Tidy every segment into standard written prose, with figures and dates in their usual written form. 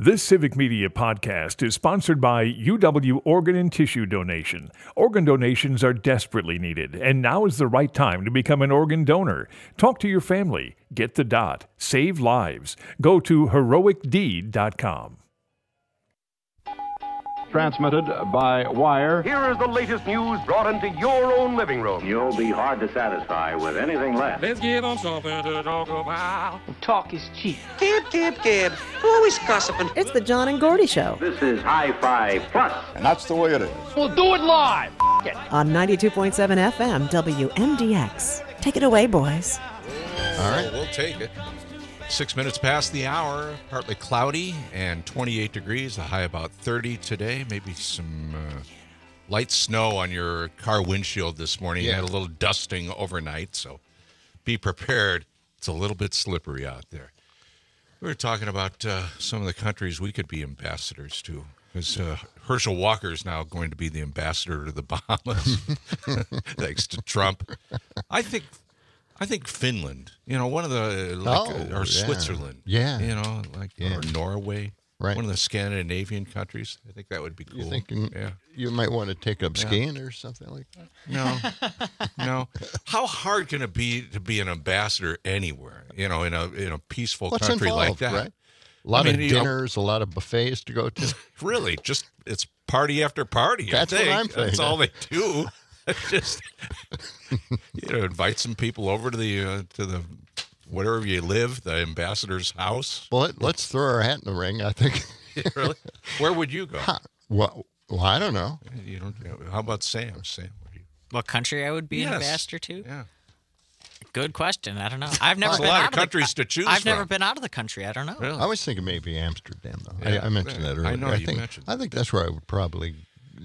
This Civic Media podcast is sponsored by UW Organ and Tissue Donation. Organ donations are desperately needed, and now is the right time to become an organ donor. Talk to your family. Get the dot. Save lives. Go to heroicdeed.com. Transmitted by wire. Here is the latest news brought into your own living room. You'll be hard to satisfy with anything less. Let's give them something to talk about. Talk is cheap. Gib. Always gossiping. It's the John and Gordy Show. This is High Five Plus. And that's the way it is. We'll do it live. On 92.7 FM, WMDX. Take it away, boys. All right, we'll take it. 6 minutes past the hour, partly cloudy and 28 degrees, a high about 30 today. Maybe some light snow on your car windshield this morning. You had a little dusting overnight, so be prepared. It's a little bit slippery out there. We were talking about some of the countries we could be ambassadors to, because Herschel Walker is now going to be the ambassador to the Bahamas, thanks to Trump. I think Finland, one of the, or Switzerland, or Norway, right? One of the Scandinavian countries. I think that would be cool. You thinking you might want to take up skiing or something like that? No. How hard can it be to be an ambassador anywhere, in a peaceful country like that? Right? A lot of dinners, a lot of buffets to go to. Really, just it's party after party. That's what I'm thinking. That's all they do. Just invite some people over to the wherever you live, the ambassador's house. Well, let's throw our hat in the ring. I think. Really? Where would you go? Well, I don't know. You don't. How about Sam? Sam, what country I would be an ambassador to? Yeah. Good question. I don't know. I've never been a lot out of countries to choose. I've never been out of the country. I don't know. Really? I was thinking maybe Amsterdam, though. I mentioned that earlier. I know you mentioned. I think that's where I would probably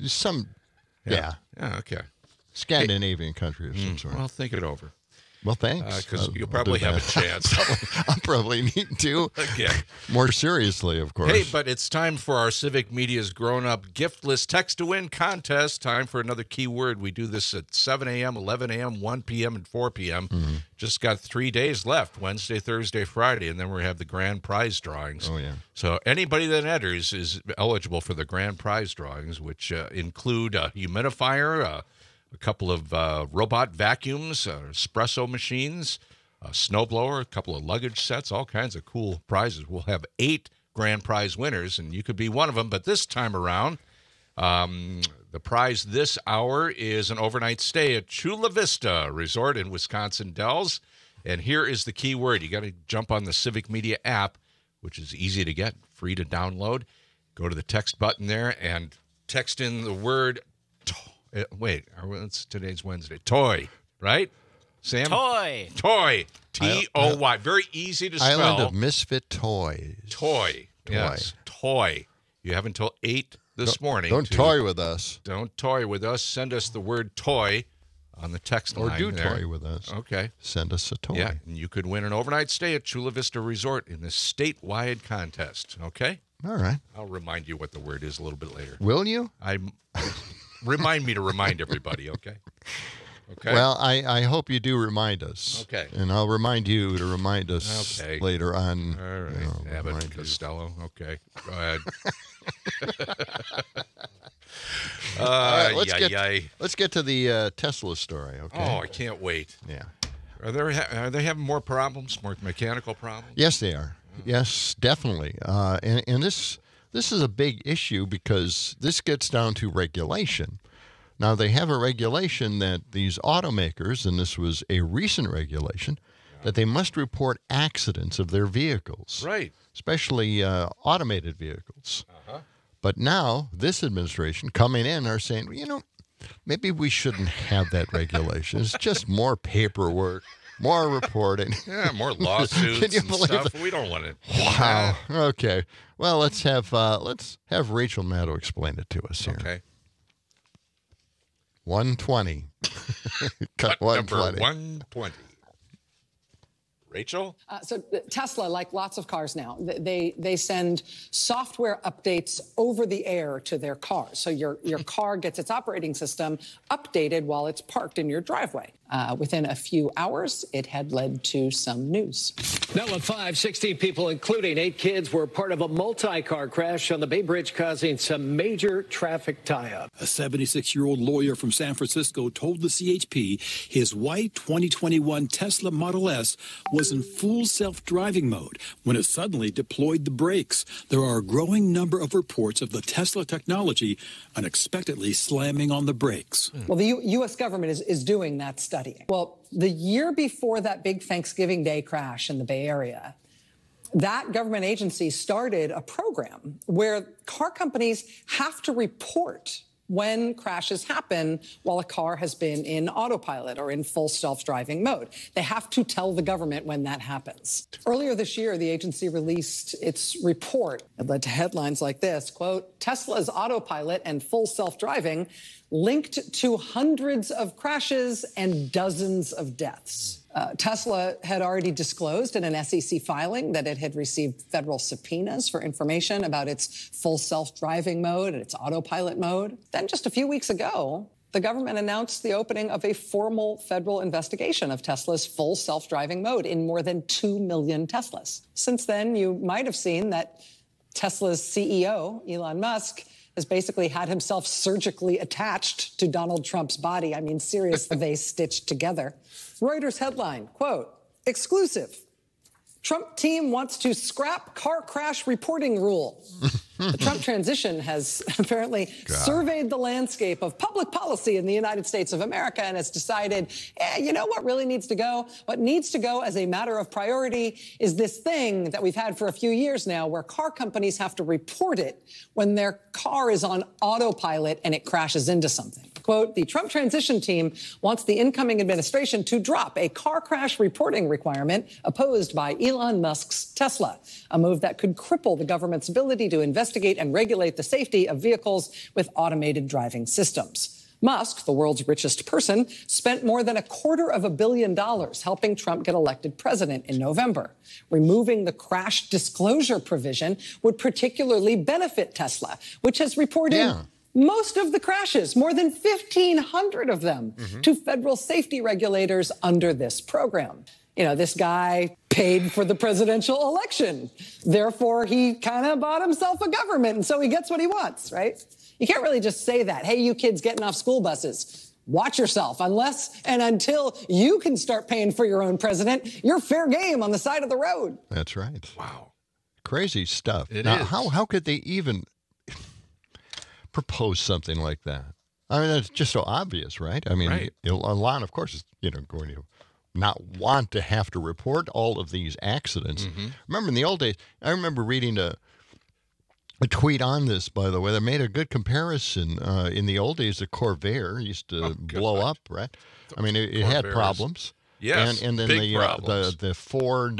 Yeah. Okay. Scandinavian country of some sort. Well, think it over. Well, thanks. Because you'll probably have a chance. I'll probably need to. Again. More seriously, of course. Hey, but it's time for our Civic Media's grown-up giftless text-to-win contest. Time for another keyword. We do this at 7 a.m., 11 a.m., 1 p.m., and 4 p.m. Mm-hmm. Just got 3 days left, Wednesday, Thursday, Friday, and then we have the grand prize drawings. Oh, yeah. So anybody that enters is eligible for the grand prize drawings, which include a humidifier, a couple of robot vacuums, espresso machines, a snowblower, a couple of luggage sets, all kinds of cool prizes. We'll have 8 grand prize winners, and you could be one of them. But this time around, the prize this hour is an overnight stay at Chula Vista Resort in Wisconsin Dells. And here is the key word. You got to jump on the Civic Media app, which is easy to get, free to download. Go to the text button there and text in the word today's Wednesday. Toy, right? Sam? Toy. T-O-Y. Very easy to spell. Island of Misfit Toys. Toy. Yes. Toy. You have until 8 this morning. Don't toy with us. Don't toy with us. Send us the word toy on the text line. Or do there. toy with us. Okay. Send us a toy. Yeah, and you could win an overnight stay at Chula Vista Resort in this statewide contest. Okay? All right. I'll remind you what the word is a little bit later. Will you? Remind me to remind everybody, okay? Okay. Well, I hope you do remind us. Okay. And I'll remind you to remind us later on. All right. Abbott and Costello. Okay. Go ahead. All right, let's get to the Tesla story, okay? Oh, I can't wait. Yeah. Are they having more problems, more mechanical problems? Yes, they are. Yes, definitely. And this is a big issue because this gets down to regulation. Now, they have a regulation that these automakers, and this was a recent regulation, that they must report accidents of their vehicles. Right. Especially automated vehicles. Uh-huh. But now, this administration coming in are saying, maybe we shouldn't have that regulation. It's just more paperwork. More reporting. Yeah, more lawsuits Can you and believe stuff. it? We don't want it. Wow. Okay. Well, let's have Rachel Maddow explain it to us here. Okay. 120. Cut 120. Number 120. Rachel? So Tesla, like lots of cars now, they send software updates over the air to their cars. So your car gets its operating system updated while it's parked in your driveway. Within a few hours, it had led to some news. Now at 5, 16 people, including 8 kids, were part of a multi-car crash on the Bay Bridge, causing some major traffic tie-up. A 76-year-old lawyer from San Francisco told the CHP his white 2021 Tesla Model S was in full self-driving mode when it suddenly deployed the brakes. There are a growing number of reports of the Tesla technology unexpectedly slamming on the brakes. Well, the U.S. government is doing that study. Well, the year before that big Thanksgiving Day crash in the Bay Area, that government agency started a program where car companies have to report when crashes happen while a car has been in autopilot or in full self-driving mode. They have to tell the government when that happens. Earlier this year, the agency released its report. It led to headlines like this, quote, Tesla's autopilot and full self-driving linked to hundreds of crashes and dozens of deaths. Tesla had already disclosed in an SEC filing that it had received federal subpoenas for information about its full self-driving mode and its autopilot mode. Then just a few weeks ago, the government announced the opening of a formal federal investigation of Tesla's full self-driving mode in more than 2 million Teslas. Since then, you might have seen that Tesla's CEO, Elon Musk, has basically had himself surgically attached to Donald Trump's body. I mean, seriously, they stitched together. Reuters headline, quote, exclusive. Trump team wants to scrap car crash reporting rule. The Trump transition has apparently surveyed the landscape of public policy in the United States of America and has decided, you know what really needs to go? What needs to go as a matter of priority is this thing that we've had for a few years now where car companies have to report it when their car is on autopilot and it crashes into something. Quote, the Trump transition team wants the incoming administration to drop a car crash reporting requirement opposed by Elon Musk's Tesla, a move that could cripple the government's ability to investigate and regulate the safety of vehicles with automated driving systems. Musk, the world's richest person, spent more than $250 million helping Trump get elected president in November. Removing the crash disclosure provision would particularly benefit Tesla, which has reported most of the crashes, more than 1,500 of them, to federal safety regulators under this program. You know, this guy paid for the presidential election. Therefore, he kind of bought himself a government, and so he gets what he wants, right? You can't really just say that. Hey, you kids getting off school buses, watch yourself. Unless and until you can start paying for your own president, you're fair game on the side of the road. That's right. Wow. Crazy stuff. It now, is. How could they even propose something like that? I mean, it's just so obvious, right? I mean, Elon, of course, is going to not want to have to report all of these accidents. Remember in the old days, I remember reading a tweet on this, by the way, that made a good comparison. In the old days, the Corvair used to blow up, right? I mean, it had problems. Yes, and then big problems. the Ford.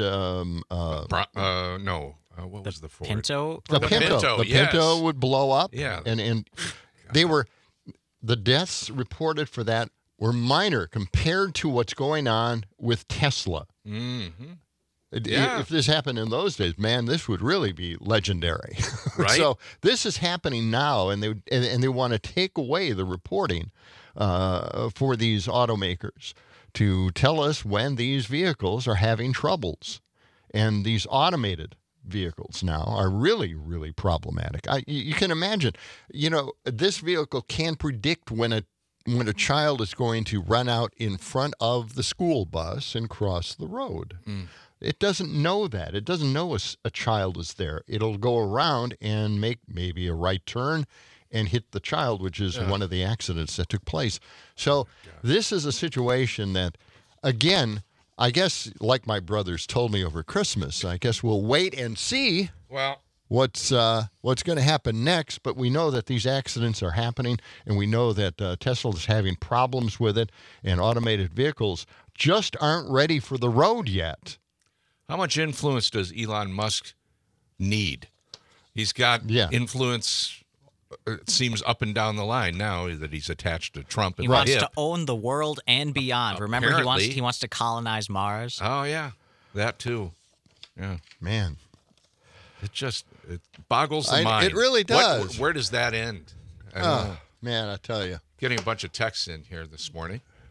What was the Ford? Pinto? The Pinto. The Pinto would blow up. Yeah. And they were, the deaths reported for that were minor compared to what's going on with Tesla. If this happened in those days, man, this would really be legendary. Right. So this is happening now, and they want to take away the reporting for these automakers to tell us when these vehicles are having troubles. And these automated vehicles now are really, really problematic. You can imagine, this vehicle can predict when a child is going to run out in front of the school bus and cross the road. It doesn't know that. It doesn't know a child is there. It'll go around and make maybe a right turn and hit the child, which is one of the accidents that took place. So this is a situation that, again, I guess, like my brothers told me over Christmas, I guess we'll wait and see what's going to happen next. But we know that these accidents are happening, and we know that Tesla is having problems with it, and automated vehicles just aren't ready for the road yet. How much influence does Elon Musk need? He's got influence, it seems, up and down the line now that he's attached to Trump. He wants to own the world and beyond. Remember, he wants to colonize Mars. Oh, yeah. That, too. Yeah. Man. It boggles the mind. It really does. Where does that end? Man, I tell you. Getting a bunch of texts in here this morning.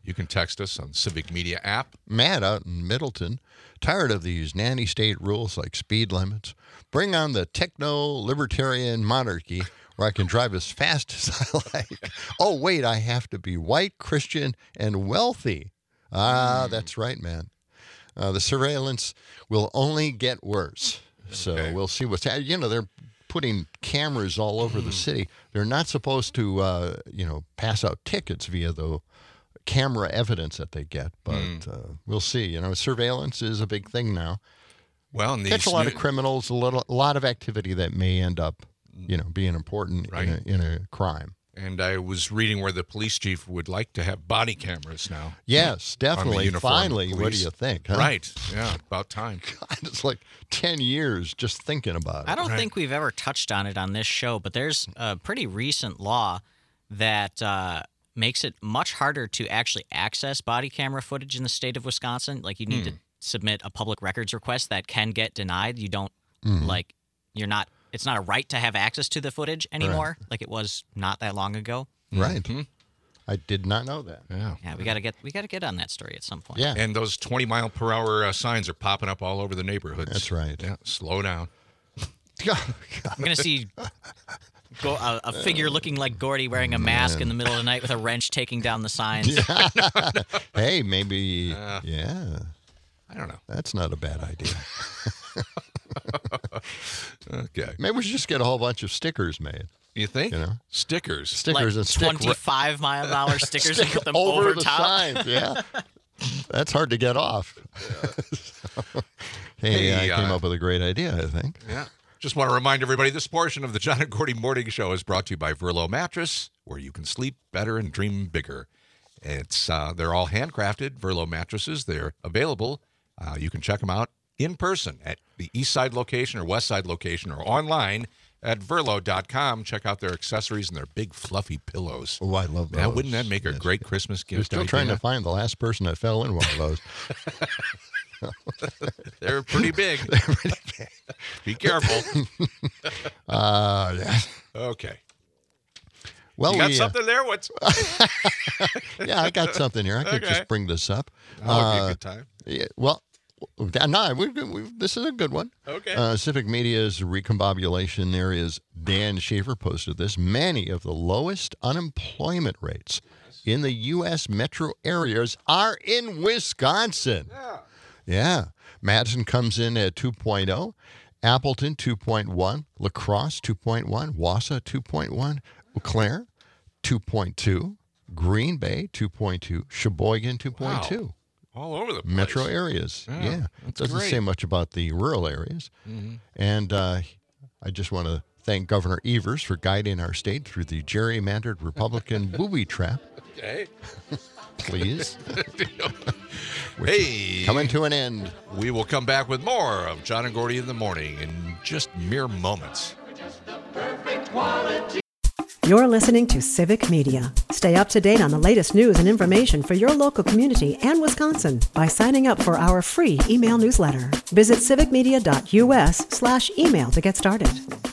You can text us on Civic Media app. Matt out in Middleton, tired of these nanny state rules like speed limits. Bring on the techno-libertarian monarchy where I can drive as fast as I like. Oh, wait, I have to be white, Christian, and wealthy. That's right, man. The surveillance will only get worse. So we'll see what's happening. You know, they're putting cameras all over the city. They're not supposed to, pass out tickets via the camera evidence that they get. But we'll see. You know, surveillance is a big thing now. Well, and catch a lot of criminals, a lot of activity that may end up, being important in a crime. And I was reading where the police chief would like to have body cameras now. Yes, definitely. Finally, what do you think? Huh? Right. Yeah, about time. God, it's like 10 years just thinking about it. I don't think we've ever touched on it on this show, but there's a pretty recent law that makes it much harder to actually access body camera footage in the state of Wisconsin. Like, you need to submit a public records request that can get denied. You don't, it's not a right to have access to the footage anymore, like it was not that long ago. Right. Mm-hmm. I did not know that. Yeah, we gotta get on that story at some point. Yeah. And those 20-mile-per-hour signs are popping up all over the neighborhoods. That's right. Yeah, slow down. I'm gonna see a figure looking like Gordy wearing a mask in the middle of the night with a wrench taking down the signs. Hey, maybe, I don't know. That's not a bad idea. Okay. Maybe we should just get a whole bunch of stickers made. You think? Stickers like and 25-mile-an-hour stickers and put them over the top. signs. Yeah, that's hard to get off. I came up with a great idea, I think. Yeah. Just want to remind everybody, this portion of the John and Gordy Morning Show is brought to you by Verlo Mattress, where you can sleep better and dream bigger. It's they're all handcrafted Verlo mattresses. They're available. You can check them out in person at the East Side location or West Side location, or online at Verlo.com. Check out their accessories and their big fluffy pillows. Oh, I love those. Now, wouldn't that make a great Christmas gift? We're still trying to find the last person that fell in one of those. They're pretty big. Be careful. Yeah. Okay. Well, you got something there? What's? Yeah, I got something here. I could just bring this up. That'll be a good time. Yeah, well, this is a good one. Okay. Civic Media's recombobulation areas, Dan Schaefer posted this. Many of the lowest unemployment rates in the U.S. metro areas are in Wisconsin. Yeah. Madison comes in at 2.0, Appleton 2.1, La Crosse 2.1, Wausau 2.1, Eau Claire 2.2, Green Bay 2.2, Sheboygan 2.2. Wow. All over the place. Metro areas. Yeah. It doesn't say much about the rural areas. Mm-hmm. And I just want to thank Governor Evers for guiding our state through the gerrymandered Republican booby trap. Okay. Please. Hey. Coming to an end. We will come back with more of John and Gordy in the morning in just mere moments. You're listening to Civic Media. Stay up to date on the latest news and information for your local community and Wisconsin by signing up for our free email newsletter. Visit civicmedia.us/email to get started.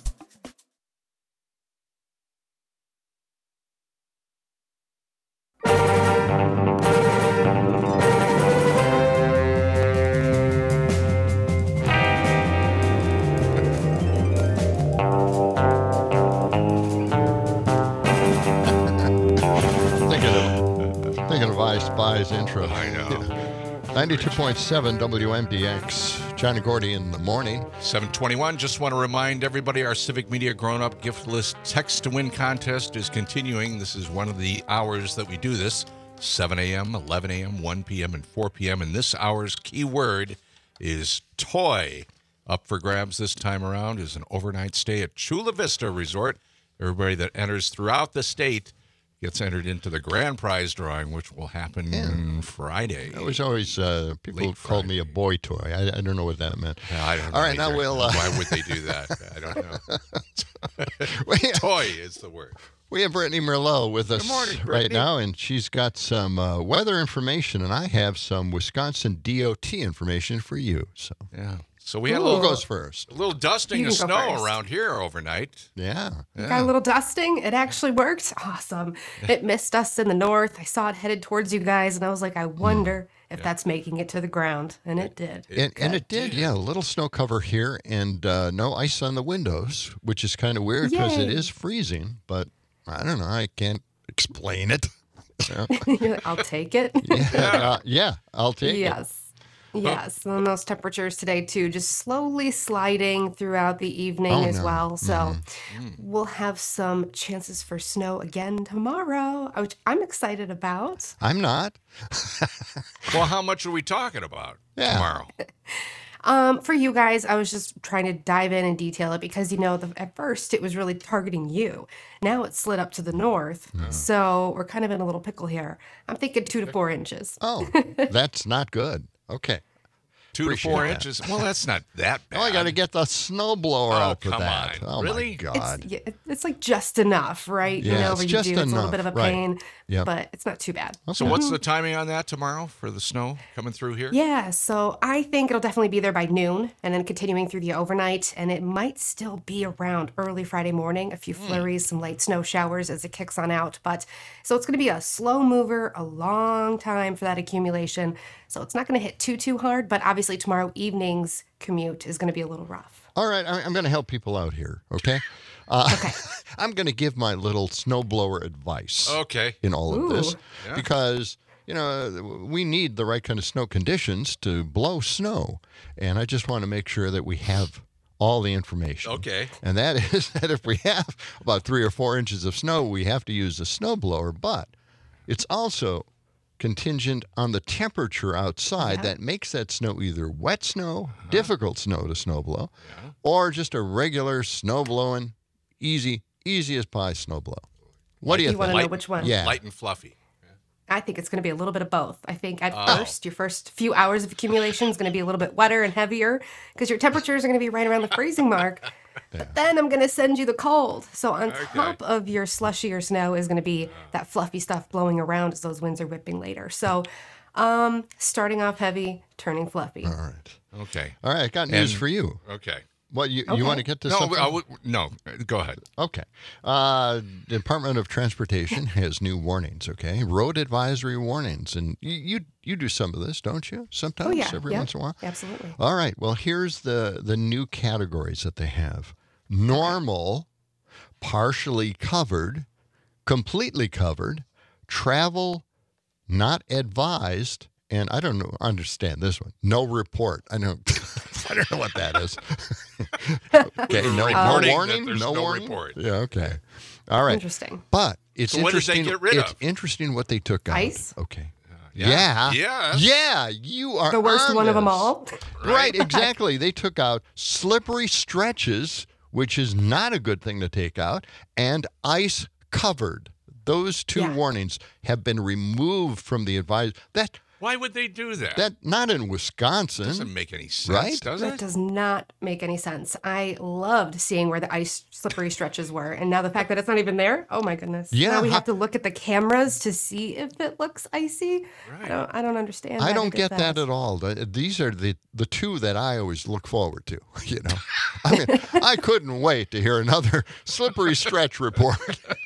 Spies intro. I know. 92.7 WMDX. John and Gordy in the morning. 7:21. Just want to remind everybody our Civic Media Grown Up Gift List Text to Win contest is continuing. This is one of the hours that we do this. 7 a.m., 11 a.m., 1 p.m., and 4 p.m. And this hour's keyword is toy. Up for grabs this time around is an overnight stay at Chula Vista Resort. Everybody that enters throughout the state gets entered into the grand prize drawing, which will happen Friday. It was always, people called me a boy toy. I don't know what that meant. I don't know. All right, either. now we'll... Why would they do that? I don't know. Toy is the word. We have Brittany Merlot with us right Brittany. now, and she's got some weather information, and I have some Wisconsin DOT information for you. So yeah, So we had Who goes first? A little dusting You of can go snow first. around here overnight. Yeah. Got a little dusting. It actually worked. Awesome. It missed us in the north. I saw it headed towards you guys, and I was like, I wonder if that's making it to the ground. And it did. And it did, yeah. A little snow cover here and no ice on the windows, which is kind of weird because it Yay. is freezing. But I don't know. I can't explain it. You're like, I'll take it. Yeah, I'll take it. Yes, and those temperatures today too, just slowly sliding throughout the evening as well. So we'll have some chances for snow again tomorrow, which I'm excited about. I'm not. Well, how much are we talking about tomorrow? For you guys, I was just trying to dive in and detail it because, at first it was really targeting you. Now it's slid up to the north. So we're kind of in a little pickle here. I'm thinking 2 to 4 inches. Oh, that's not good. Okay. 2 to 4 Appreciate that. inches. Well, that's not that bad. Oh, I got to get the snowblower out for come that. on. Oh, Really? my God. It's like just enough, right? Yeah, it's where you just do, it's a little enough, bit of a right. pain, Yep. but it's not too bad. So what's the timing on that tomorrow for the snow coming through here? Yeah, so I think it'll definitely be there by noon and then continuing through the overnight. And it might still be around early Friday morning, a few flurries, some light snow showers as it kicks on out. But so it's going to be a slow mover, a long time for that accumulation. So it's not going to hit too hard. But obviously tomorrow evening's commute is going to be a little rough. All right, I'm going to help people out here, okay? Okay. I'm going to give my little snowblower advice. Okay. In all of this, Yeah. because we need the right kind of snow conditions to blow snow, and I just want to make sure that we have all the information. Okay. And that is that if we have about 3 or 4 inches of snow, we have to use a snowblower, but it's also contingent on the temperature outside that makes that snow either wet snow, difficult snow to snowblow, or just a regular snowblowing, easy as pie snowblow. What do you think? Want to know which one? Yeah. Light and fluffy. I think it's going to be a little bit of both. I think at first, your first few hours of accumulation is going to be a little bit wetter and heavier because your temperatures are going to be right around the freezing mark. But then I'm going to send you the cold. So on top of your slushier snow is going to be that fluffy stuff blowing around as those winds are whipping later. So starting off heavy, turning fluffy. All right. Okay. All right, I got news for you. Okay. What, you Okay. want to get to No, something? no, go ahead. Okay. Department of Transportation has new warnings, okay? Road advisory warnings. And you do some of this, don't you? Sometimes, every once in a while? Absolutely. All right. Well, here's the new categories that they have. Normal, partially covered, completely covered, travel not advised, and I don't understand this one. No report. I don't know what that is. Okay, no warning, there's no no warning. report. Yeah, okay. All right. Interesting. But it's So what did they interesting. get rid it's of? interesting what they took out. Ice? Okay. Yeah. Yeah, you are The worst on one of them this. all. Right, exactly. They took out slippery stretches, which is not a good thing to take out, and ice covered. Those two warnings have been removed from the advice. Why would they do that? That not in Wisconsin. Doesn't make any sense, right? does That it? does not make any sense. I loved seeing where the ice slippery stretches were. And now the fact that it's not even there, oh my goodness. Yeah, Now we have to look at the cameras to see if it looks icy. Right. I don't understand. I why don't they did get that at all. These are the two that I always look forward to. I mean, I couldn't wait to hear another slippery stretch report.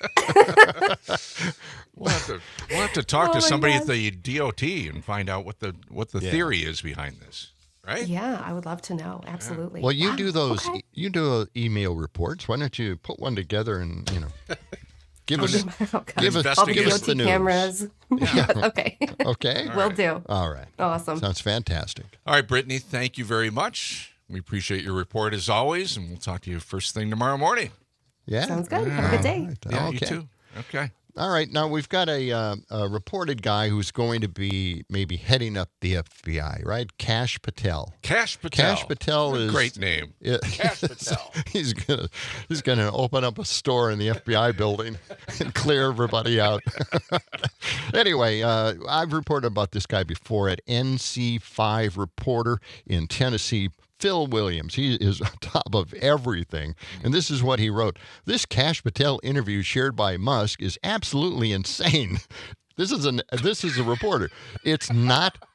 We'll have to talk Oh to my somebody gosh. at the DOT and find out what the theory is behind this, right? Yeah, I would love to know. Absolutely. Well, you Wow, do those. okay. You do email reports. Why don't you put one together and give us Oh, God. give us All the give us DOT the news. cameras. Yeah. Okay. Okay. Will do. All right. Awesome. Sounds fantastic. All right, Brittany, thank you very much. We appreciate your report as always, and we'll talk to you first thing tomorrow morning. Yeah. Sounds good. Have a good day. All right. Yeah, Okay. you too. Okay. All right. Now we've got a reported guy who's going to be maybe heading up the FBI, right? Kash Patel. Kash Patel. Kash Patel What a is great name. Kash Patel. He's gonna open up a store in the FBI building and clear everybody out. Anyway, I've reported about this guy before at NC5 Reporter in Tennessee. Phil Williams, he is on top of everything. And this is what he wrote. This Kash Patel interview shared by Musk is absolutely insane. This is a reporter. It's not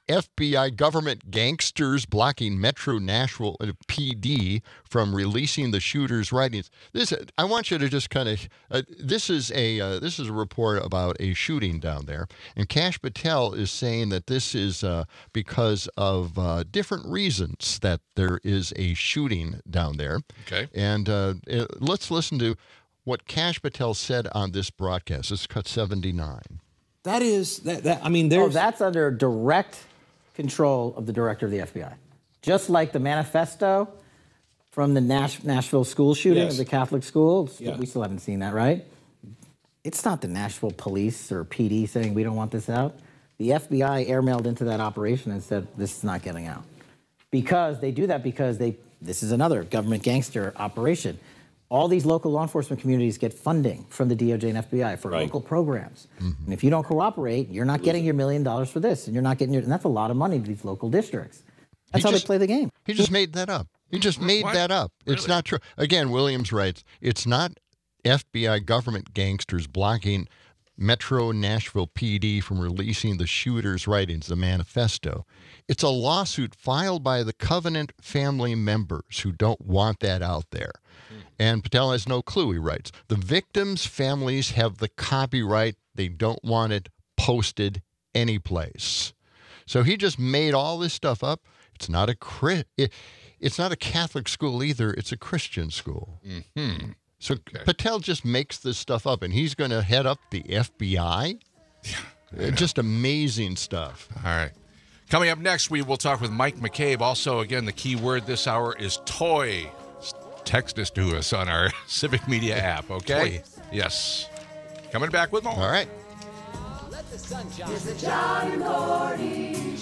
FBI government gangsters blocking Metro Nashville PD from releasing the shooter's writings. I want you to just kind of. This is a report about a shooting down there, and Kash Patel is saying that this is because of different reasons that there is a shooting down there. Okay. And let's listen to what Kash Patel said on this broadcast. This is cut 79. That is that. I mean, there's that's under direct control of the director of the FBI, just like the manifesto from the Nashville school shooting of the Catholic school. Yeah. We still haven't seen that, right? It's not the Nashville police or PD saying we don't want this out. The FBI airmailed into that operation and said this is not getting out, because they do that because this is another government gangster operation. All these local law enforcement communities get funding from the DOJ and FBI for local programs. Mm-hmm. And if you don't cooperate, you're not getting your $1 million for this, and you're not getting and that's a lot of money to these local districts. That's how they play the game. He just made that up. He just made that up. Really? It's not true. Again, Williams writes, it's not FBI government gangsters blocking Metro Nashville PD from releasing the shooter's writings, the manifesto. It's a lawsuit filed by the Covenant family members who don't want that out there. And Patel has no clue, he writes. The victims' families have the copyright. They don't want it posted anyplace. So he just made all this stuff up. It's not it's not a Catholic school either. It's a Christian school. Mm-hmm. So Patel just makes this stuff up, and he's going to head up the FBI? Just amazing stuff. All right. Coming up next, we will talk with Mike McCabe. Also, again, the key word this hour is toy. Text us to us on our Civic Media app, okay? Toy. Yes. Coming back with more. All right. It's the John and Gordy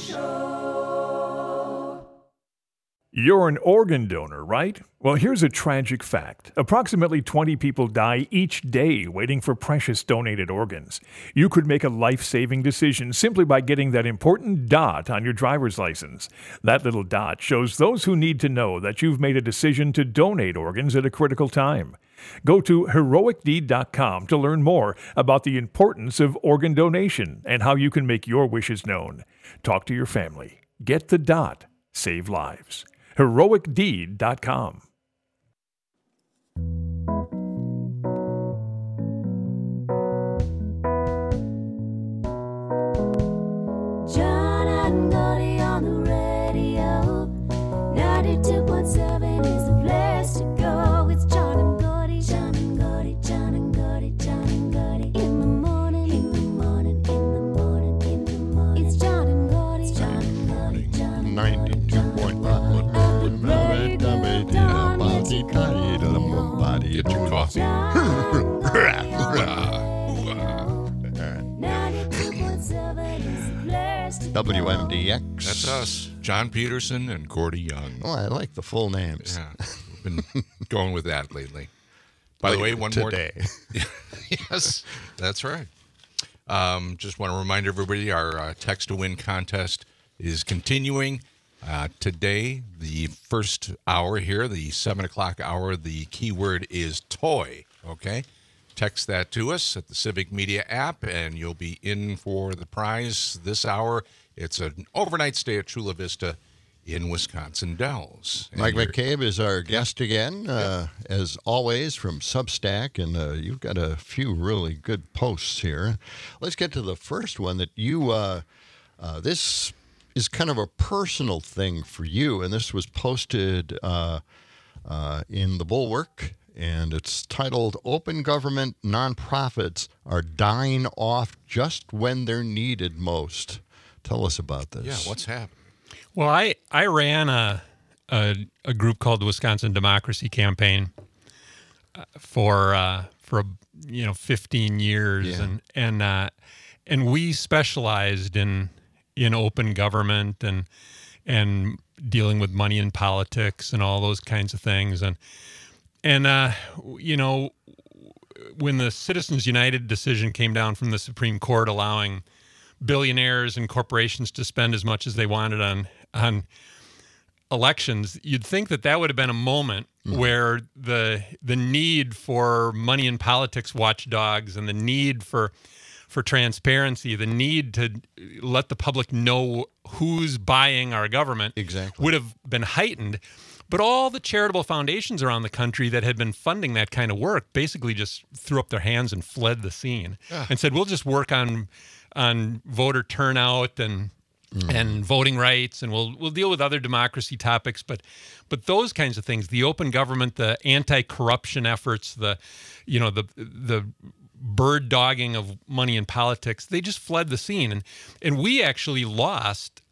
Show. You're an organ donor, right? Well, here's a tragic fact. Approximately 20 people die each day waiting for precious donated organs. You could make a life-saving decision simply by getting that important dot on your driver's license. That little dot shows those who need to know that you've made a decision to donate organs at a critical time. Go to heroicdeed.com to learn more about the importance of organ donation and how you can make your wishes known. Talk to your family. Get the dot. Save lives. heroicdeed.com. John and Gordy on the radio. 92.7 is the place to go. It's John and Gordy, John and Gordy, John and Gordy, John and Gordy. In the morning, in the morning, in the morning, in the morning. It's John and Gordy, John and Gordy, John and Gordy. 92.5. Get your coffee. WMDX. That's us. John Peterson and Gordy Young. Oh, I like the full names. Yeah. We've been going with that lately. By the way, one today. more. Yes, that's right. Just want to remind everybody our Text to Win contest is continuing. Today, the first hour here, the 7 o'clock hour, the keyword is toy, okay? Text that to us at the Civic Media app, and you'll be in for the prize this hour. It's an overnight stay at Chula Vista in Wisconsin Dells. And Mike McCabe is our guest again, as always, from Substack, and you've got a few really good posts here. Let's get to the first one that you, this is kind of a personal thing for you, and this was posted in the Bulwark, and it's titled, Open Government Nonprofits Are Dying Off Just When They're Needed Most. Tell us about this. Yeah, what's happening? Well, I ran a group called the Wisconsin Democracy Campaign for 15 years, and we specialized in open government and dealing with money in politics and all those kinds of things, and when the Citizens United decision came down from the Supreme Court allowing billionaires and corporations to spend as much as they wanted on elections, you'd think that would have been a moment where the need for money in politics watchdogs and the need for for transparency, the need to let the public know who's buying our government would have been heightened. But all the charitable foundations around the country that had been funding that kind of work basically just threw up their hands and fled the scene and said, we'll just work on voter turnout and voting rights, and we'll deal with other democracy topics, but those kinds of things, the open government, the anti-corruption efforts, the bird dogging of money in politics, they just fled the scene. And we actually lost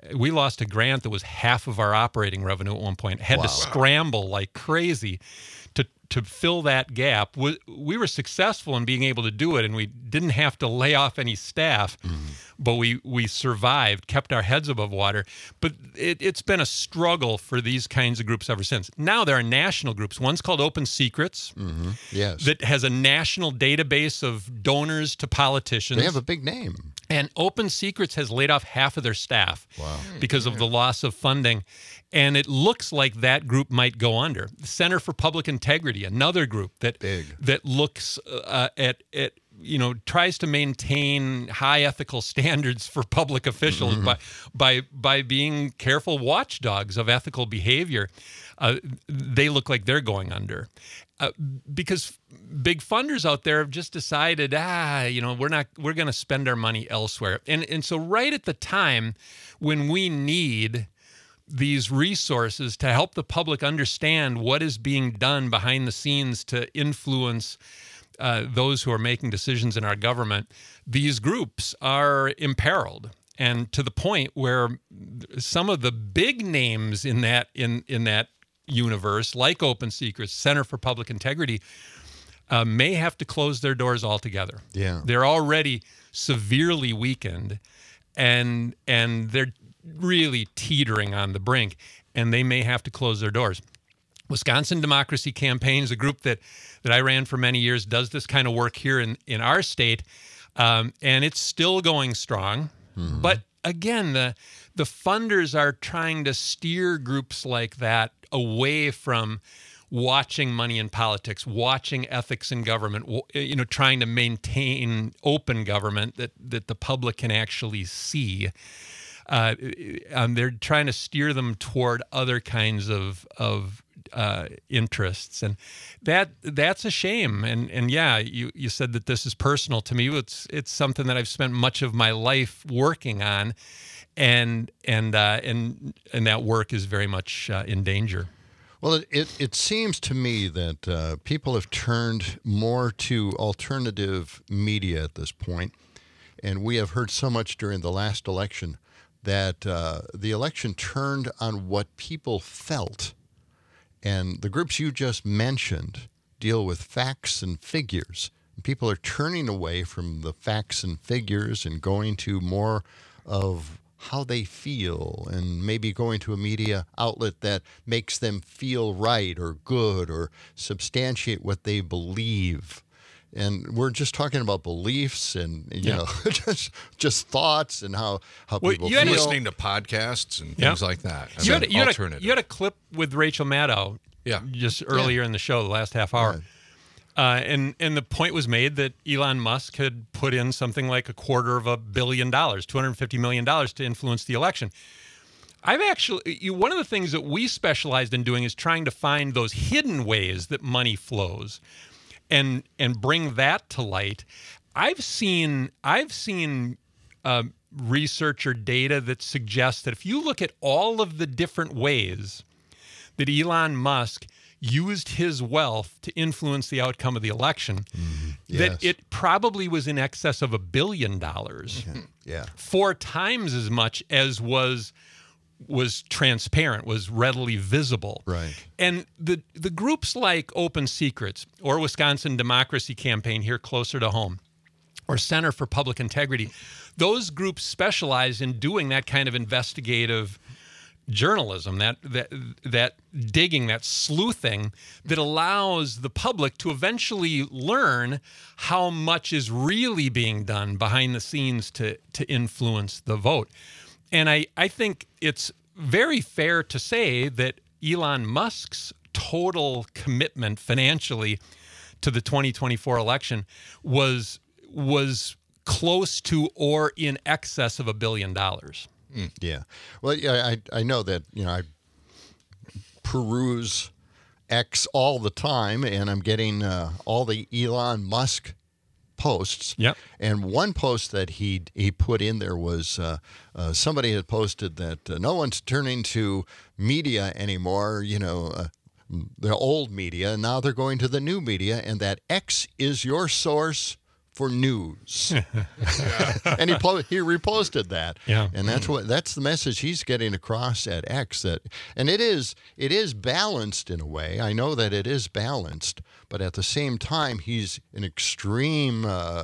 a grant that was half of our operating revenue at one point. Had to scramble like crazy to fill that gap. We were successful in being able to do it, and we didn't have to lay off any staff, but we survived, kept our heads above water. But it's been a struggle for these kinds of groups ever since. Now there are national groups. One's called Open Secrets, that has a national database of donors to politicians. They have a big name. And Open Secrets has laid off half of their staff because of the loss of funding. And it looks like that group might go under. The Center for Public Integrity, another group that looks at tries to maintain high ethical standards for public officials by being careful watchdogs of ethical behavior. They look like they're going under. Because big funders out there have just decided, we're going to spend our money elsewhere. And so right at the time when we need these resources to help the public understand what is being done behind the scenes to influence those who are making decisions in our government, these groups are imperiled. And to the point where some of the big names in that universe, like Open Secrets, Center for Public Integrity, may have to close their doors altogether. Yeah. They're already severely weakened, and they're really teetering on the brink, and they may have to close their doors. Wisconsin Democracy Campaign is a group that I ran for many years, does this kind of work here in our state, and it's still going strong. But again, the funders are trying to steer groups like that away from watching money in politics, watching ethics in government, trying to maintain open government that the public can actually see. They're trying to steer them toward other kinds of interests, and that's a shame. And yeah, you said that this is personal to me. It's something that I've spent much of my life working on, and that work is very much in danger. Well, it seems to me that people have turned more to alternative media at this point, and we have heard so much during the last election that the election turned on what people felt. And the groups you just mentioned deal with facts and figures. People are turning away from the facts and figures and going to more of how they feel, and maybe going to a media outlet that makes them feel right or good or substantiate what they believe. And we're just talking about beliefs and just thoughts and how people feel. Listening to podcasts and things like that. You had a clip with Rachel Maddow just earlier in the show, the last half hour. And the point was made that Elon Musk had put in something like $250 million, $250 million to influence the election. One of the things that we specialized in doing is trying to find those hidden ways that money flows and bring that to light. I've seen research or data that suggests that if you look at all of the different ways that Elon Musk used his wealth to influence the outcome of the election, that it probably was in excess of $1 billion. 4 times as much as was transparent, was readily visible. Right. And the groups like Open Secrets or Wisconsin Democracy Campaign here closer to home, or Center for Public Integrity, those groups specialize in doing that kind of investigative journalism, that digging, that sleuthing that allows the public to eventually learn how much is really being done behind the scenes to influence the vote. And I think it's very fair to say that Elon Musk's total commitment financially to the 2024 election was close to or in excess of $1 billion. Yeah. Well, yeah, I know that, I peruse X all the time, and I'm getting all the Elon Musk posts. Yep. And one post that he put in there was somebody had posted that no one's turning to media anymore, the old media, and now they're going to the new media, and that X is your source for news. And he reposted that. Yeah. And that's the message he's getting across at X. And it is balanced in a way. I know that it is balanced, but at the same time, he's an extreme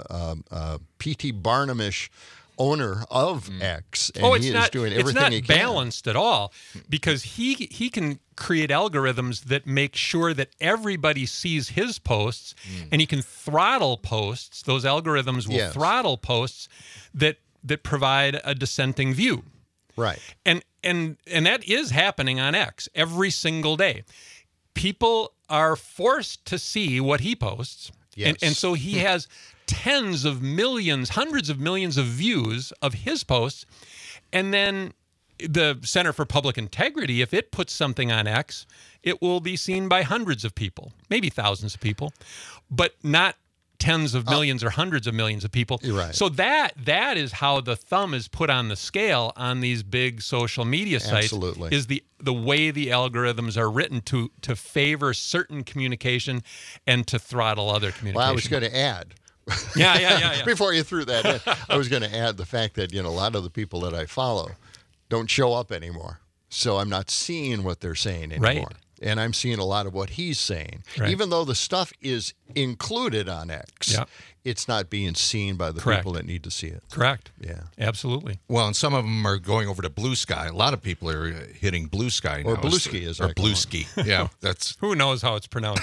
P.T. Barnum-ish owner of X, and he is doing everything he can. It's not balanced at all, because he can create algorithms that make sure that everybody sees his posts, and he can throttle posts. Those algorithms will throttle posts that provide a dissenting view. Right. And that is happening on X every single day. People are forced to see what he posts. Yes. And so he has tens of millions, hundreds of millions of views of his posts. And then the Center for Public Integrity, if it puts something on X, it will be seen by hundreds of people, maybe thousands of people, but not tens of millions or hundreds of millions of people. You're right. So that is how the thumb is put on the scale on these big social media sites. Absolutely. Is the way the algorithms are written to favor certain communication and to throttle other communication. Well, I was going to add. Yeah. Before you threw that in, I was going to add the fact that, a lot of the people that I follow don't show up anymore. So I'm not seeing what they're saying anymore. Right. And I'm seeing a lot of what he's saying. Right. Even though the stuff is included on X, it's not being seen by the people that need to see it. Correct. Yeah. Absolutely. Well, and some of them are going over to Blue Sky. A lot of people are hitting Blue Sky now. Or Bluesky, as I call Or it. Bluesky. Yeah, that's... Who knows how it's pronounced?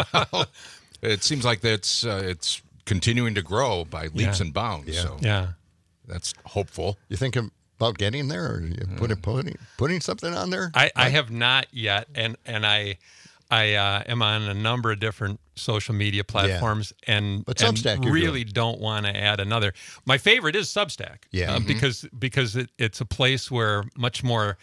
It seems like it's continuing to grow by leaps and bounds. Yeah. So Yeah. that's hopeful. You think about getting there, or you putting something on there? I have not yet, and I am on a number of different social media platforms, But Substack, and you're really don't want to add another. My favorite is Substack, because it's a place where much more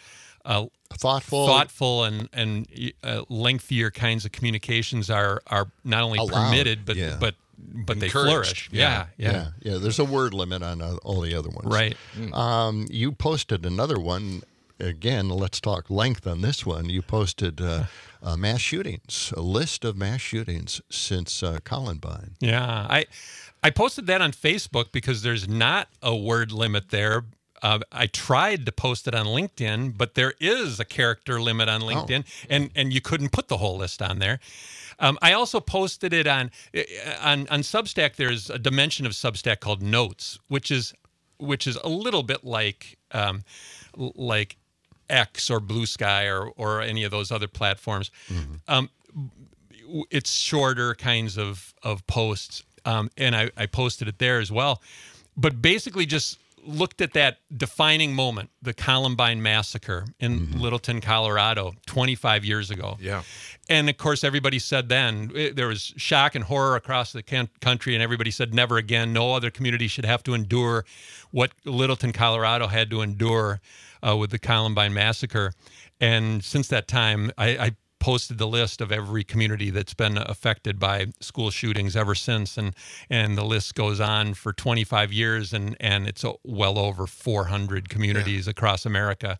thoughtful and lengthier kinds of communications are not only allowed, permitted but they Encouraged. flourish. Yeah. There's a word limit on all the other ones. Right. You posted another one. Again, let's talk length on this one. You posted mass shootings, a list of mass shootings since Columbine. Yeah. I posted that on Facebook because there's not a word limit there. I tried to post it on LinkedIn, but there is a character limit on LinkedIn, and you couldn't put the whole list on there. I also posted it on Substack. There's a dimension of Substack called Notes, which is a little bit like X or Blue Sky or any of those other platforms. It's shorter kinds of posts, and I posted it there as well. But basically just looked at that defining moment, the Columbine massacre in Littleton, Colorado, 25 years ago. Yeah. And of course, everybody said then, there was shock and horror across the country, and everybody said never again. No other community should have to endure what Littleton, Colorado had to endure with the Columbine massacre. And since that time, I posted the list of every community that's been affected by school shootings ever since, and the list goes on for 25 years, and it's well over 400 communities across America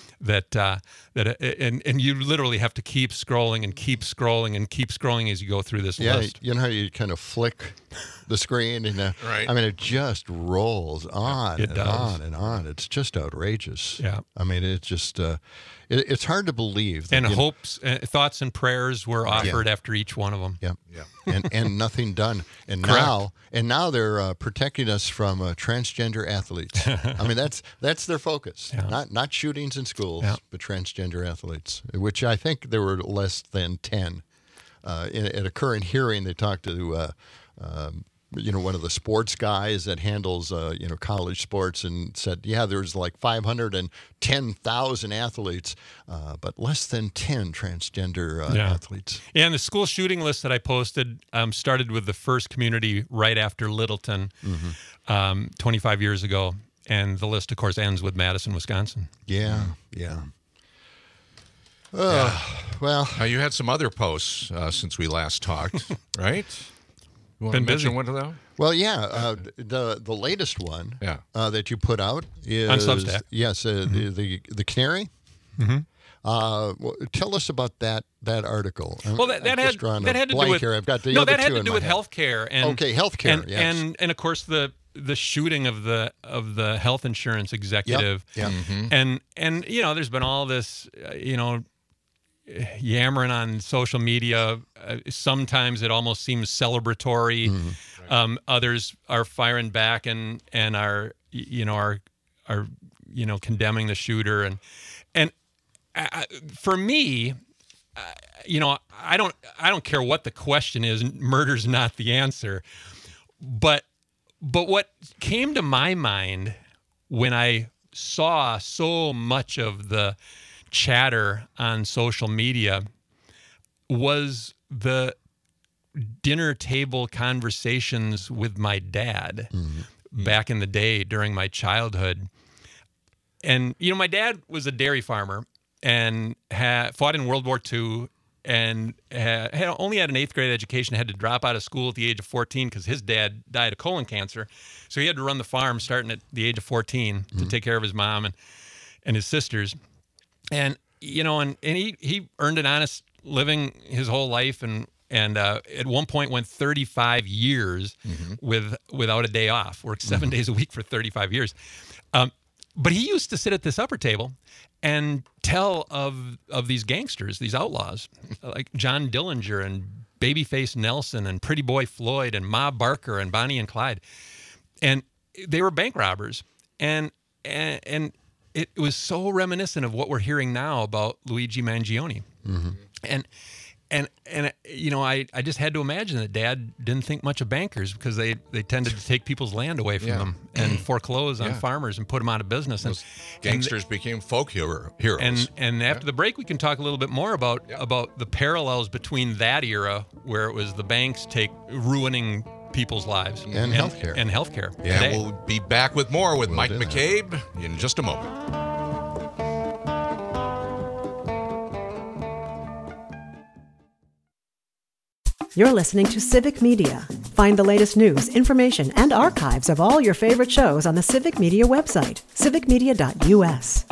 and you literally have to keep scrolling and keep scrolling and keep scrolling as you go through this list. You know how you kind of flick the screen and right. I mean, it just rolls on It and does. on and on. It's just outrageous. Yeah. I mean, it's just it's hard to believe. That, And hopes, thoughts, and prayers were offered after each one of them. Yep. Yeah. and nothing done. And Correct. now they're protecting us from transgender athletes. I mean, that's their focus. Yeah. Not shootings in schools, but transgender athletes, which I think there were less than 10. At a current hearing, they talked to one of the sports guys that handles, college sports, and said, there's like 510,000 athletes, but less than 10 transgender athletes. Yeah, and the school shooting list that I posted started with the first community right after Littleton 25 years ago. And the list, of course, ends with Madison, Wisconsin. Yeah. Well, you had some other posts since we last talked, right? You want Been to mention busy. one of them? Well, the latest one that you put out is on Substack. Yes, the canary. Tell us about that article. Well, that had to do with here. I've got the no, other that had two to in do my with head. healthcare and healthcare. Yes. and of course the shooting of the health insurance executive. Yep. And there's been all this yammering on social media. Sometimes it almost seems celebratory. Others are firing back and are condemning the shooter and for me, I don't care what the question is. Murder's not the answer, but what came to my mind when I saw so much of the chatter on social media was the dinner table conversations with my dad back in the day during my childhood. And, my dad was a dairy farmer and fought in World War II and only had an 8th grade education, had to drop out of school at the age of 14 because his dad died of colon cancer. So he had to run the farm starting at the age of 14 to take care of his mom and his sisters. And, and he earned an honest living his whole life and at one point went 35 years without a day off, worked 7 days a week for 35 years. But he used to sit at this upper table and tell of these gangsters, these outlaws, like John Dillinger and Babyface Nelson and Pretty Boy Floyd and Ma Barker and Bonnie and Clyde. And they were bank robbers. And it was so reminiscent of what we're hearing now about Luigi Mangione. And I just had to imagine that Dad didn't think much of bankers because they tended to take people's land away from them and foreclose on farmers and put them out of business. And gangsters became folk heroes. And after the break, we can talk a little bit more about the parallels between that era where it was the banks ruining people's lives and healthcare. And healthcare. Yeah, today. we'll be back with more with Mike McCabe in just a moment. You're listening to Civic Media. Find the latest news, information, and archives of all your favorite shows on the Civic Media website, civicmedia.us.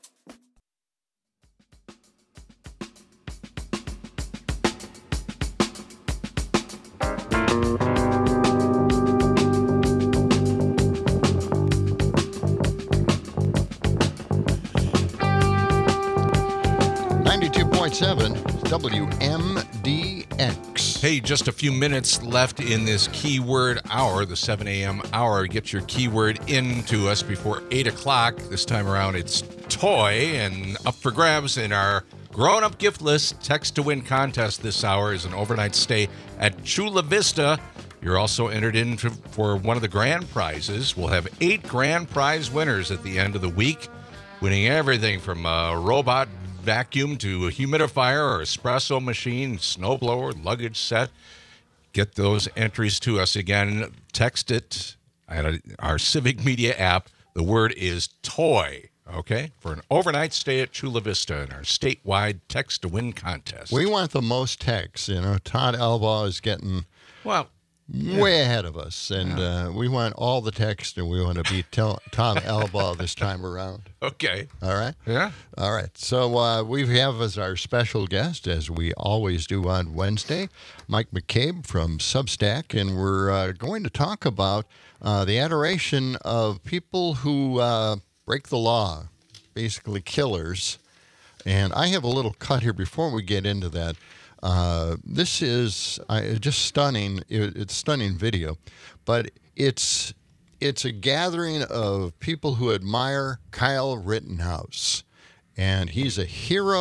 WMDX. Hey, just a few minutes left in this keyword hour, the 7 a.m. hour. Get your keyword into us before 8 o'clock. This time around, it's toy, and up for grabs in our grown-up gift list. Text to win contest this hour is an overnight stay at Chula Vista. You're also entered in for one of the grand prizes. We'll have 8 grand prize winners at the end of the week, winning everything from a robot vacuum to a humidifier or espresso machine, snowblower, luggage set. Get those entries to us. Again, text it at our Civic Media app. The word is toy, okay, for an overnight stay at Chula Vista in our statewide text to win contest. We want the most texts. Todd Albaugh is getting way ahead of us, and we want all the text, and we want to beat Tom Albaugh this time around. Okay. All right? Yeah. All right. So we have as our special guest, as we always do on Wednesday, Mike McCabe from Substack, and we're going to talk about the adoration of people who break the law, basically killers. And I have a little cut here before we get into that. This is just stunning. It's stunning video, but it's a gathering of people who admire Kyle Rittenhouse, and he's a hero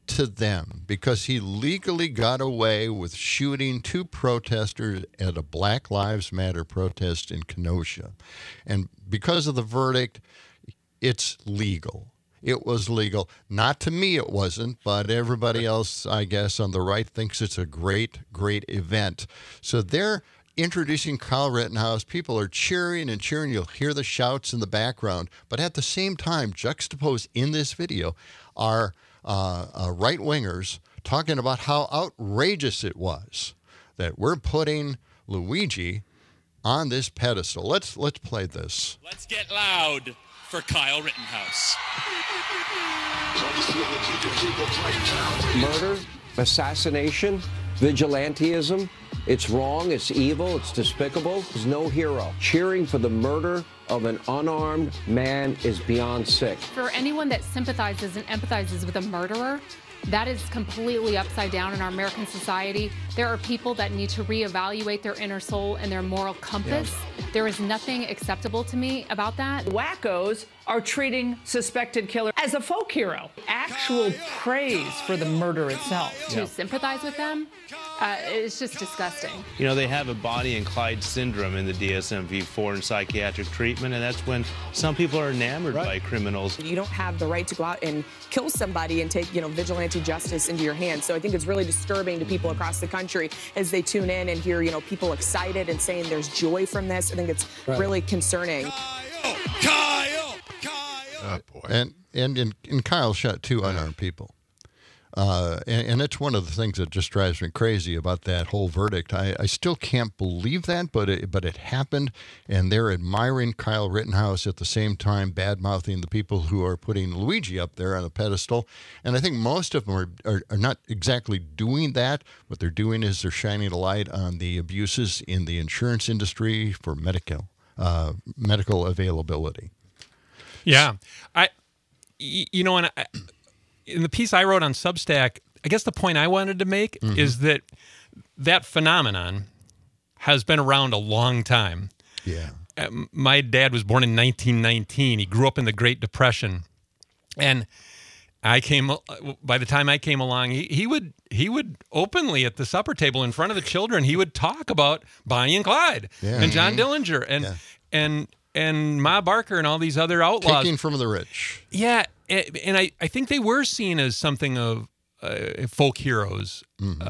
to them because he legally got away with shooting 2 protesters at a Black Lives Matter protest in Kenosha. And because of the verdict, it's legal. It was legal. Not to me, it wasn't, but everybody else, I guess, on the right thinks it's a great, great event. So they're introducing Kyle Rittenhouse. People are cheering and cheering. You'll hear the shouts in the background. But at the same time, juxtaposed in this video are right-wingers talking about how outrageous it was that we're putting Luigi on this pedestal. Let's play this. Let's get loud for Kyle Rittenhouse. Murder, assassination, vigilantism. It's wrong, it's evil, it's despicable. There's no hero. Cheering for the murder of an unarmed man is beyond sick. For anyone that sympathizes and empathizes with a murderer, that is completely upside down in our American society. There are people that need to reevaluate their inner soul and their moral compass. Yeah. There is nothing acceptable to me about that. Wackos are treating suspected killer as a folk hero. Actual praise for the murder itself. To sympathize with them, it's just disgusting. You know, they have a Bonnie and Clyde syndrome in the DSM-IV in psychiatric treatment, and that's when some people are enamored by criminals. You don't have the right to go out and kill somebody and take, vigilante justice into your hands. So I think it's really disturbing to people across the country as they tune in and hear, people excited and saying there's joy from this. I think it's really concerning. Kyle! Oh, boy. And Kyle shot 2 unarmed people. And it's one of the things that just drives me crazy about that whole verdict. I still can't believe that, but it happened, and they're admiring Kyle Rittenhouse at the same time bad-mouthing the people who are putting Luigi up there on a pedestal. And I think most of them are not exactly doing that. What they're doing is they're shining a light on the abuses in the insurance industry for medical availability. Yeah. In the piece I wrote on Substack, I guess the point I wanted to make is that phenomenon has been around a long time. Yeah. My dad was born in 1919. He grew up in the Great Depression. And by the time I came along, he would openly at the supper table in front of the children, he would talk about Bonnie and Clyde and John Dillinger and Ma Barker and all these other outlaws. Taking from the rich. Yeah. And I think they were seen as something of folk heroes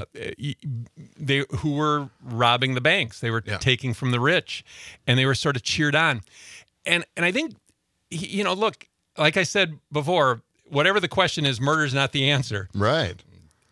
who were robbing the banks. They were taking from the rich, and they were sort of cheered on. And I think, look, like I said before, whatever the question is, murder's not the answer. Right.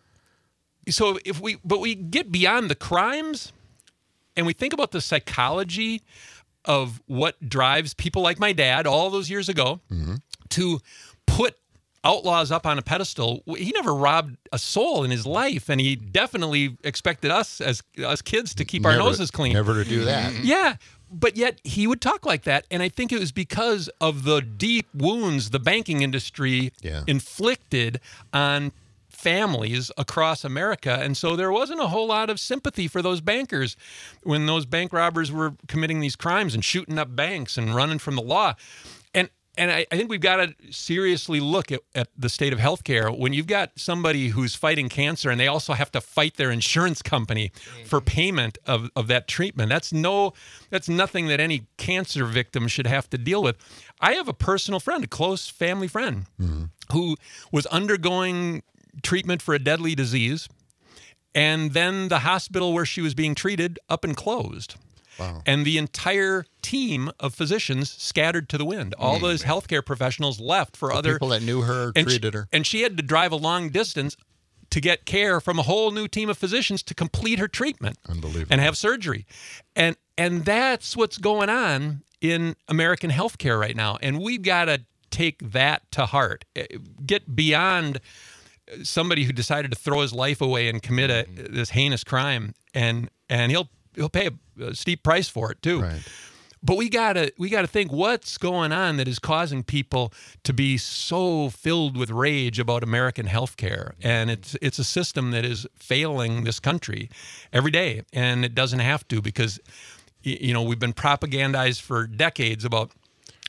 So we get beyond the crimes, and we think about the psychology of what drives people like my dad all those years ago to put outlaws up on a pedestal. He never robbed a soul in his life, and he definitely expected us as kids to keep our noses clean. Never to do that. Yeah, but yet he would talk like that, and I think it was because of the deep wounds the banking industry inflicted on families across America. And so there wasn't a whole lot of sympathy for those bankers when those bank robbers were committing these crimes and shooting up banks and running from the law. And I think we've got to seriously look at the state of healthcare when you've got somebody who's fighting cancer and they also have to fight their insurance company for payment of that treatment. That's nothing that any cancer victim should have to deal with. I have a personal friend, a close family friend, who was undergoing treatment for a deadly disease, and then the hospital where she was being treated up and closed. Wow. And the entire team of physicians scattered to the wind. All those healthcare professionals left for other people that knew her, treated her. And she had to drive a long distance to get care from a whole new team of physicians to complete her treatment. Unbelievable. And have surgery. And that's what's going on in American healthcare right now. And we've got to take that to heart. Get beyond somebody who decided to throw his life away and commit this heinous crime, and he'll pay a steep price for it too. Right. But we gotta think what's going on that is causing people to be so filled with rage about American healthcare, and it's a system that is failing this country every day, and it doesn't have to, because we've been propagandized for decades about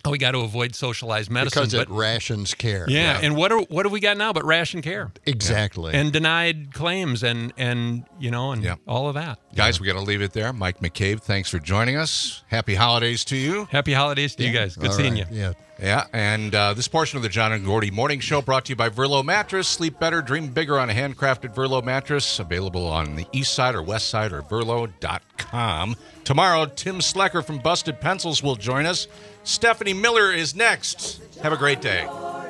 we got to avoid socialized medicine. Because it rations care. Yeah, Right. and what do we got now but ration care? Exactly. And denied claims and all of that. Guys, we got to leave it there. Mike McCabe, thanks for joining us. Happy holidays to you. Happy holidays to you guys. Good All seeing right. you. Yeah, and this portion of the John and Gordy Morning Show brought to you by Verlo Mattress. Sleep better, dream bigger on a handcrafted Verlo mattress. Available on the east side or west side or verlo.com. Tomorrow, Tim Slecker from Busted Pencils will join us. Stephanie Miller is next. Have a great day.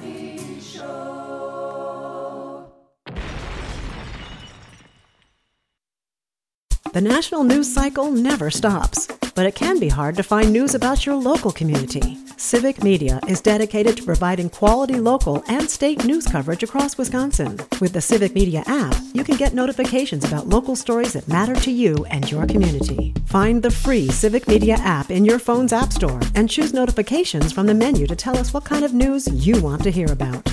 The national news cycle never stops, but it can be hard to find news about your local community. Civic Media is dedicated to providing quality local and state news coverage across Wisconsin. With the Civic Media app, you can get notifications about local stories that matter to you and your community. Find the free Civic Media app in your phone's app store and choose notifications from the menu to tell us what kind of news you want to hear about.